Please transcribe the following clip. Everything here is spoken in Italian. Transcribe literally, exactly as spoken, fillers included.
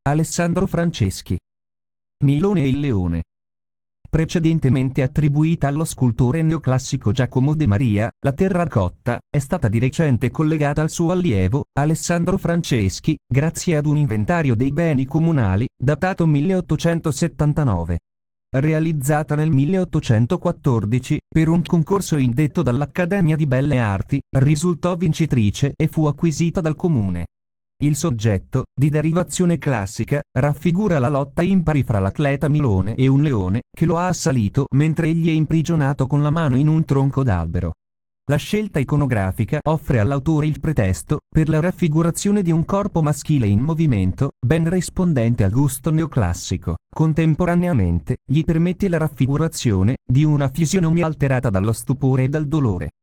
Alessandro Franceschi. Milone e il leone. Precedentemente attribuita allo scultore neoclassico Giacomo De Maria, la terracotta è stata di recente collegata al suo allievo, Alessandro Franceschi, grazie ad un inventario dei beni comunali, datato milleottocentosettantanove. Realizzata nel milleottocentoquattordici, per un concorso indetto dall'Accademia di Belle Arti, risultò vincitrice e fu acquisita dal comune. Il soggetto, di derivazione classica, raffigura la lotta impari fra l'atleta Milone e un leone, che lo ha assalito mentre egli è imprigionato con la mano in un tronco d'albero. La scelta iconografica offre all'autore il pretesto per la raffigurazione di un corpo maschile in movimento, ben rispondente al gusto neoclassico. Contemporaneamente, gli permette la raffigurazione di una fisionomia alterata dallo stupore e dal dolore.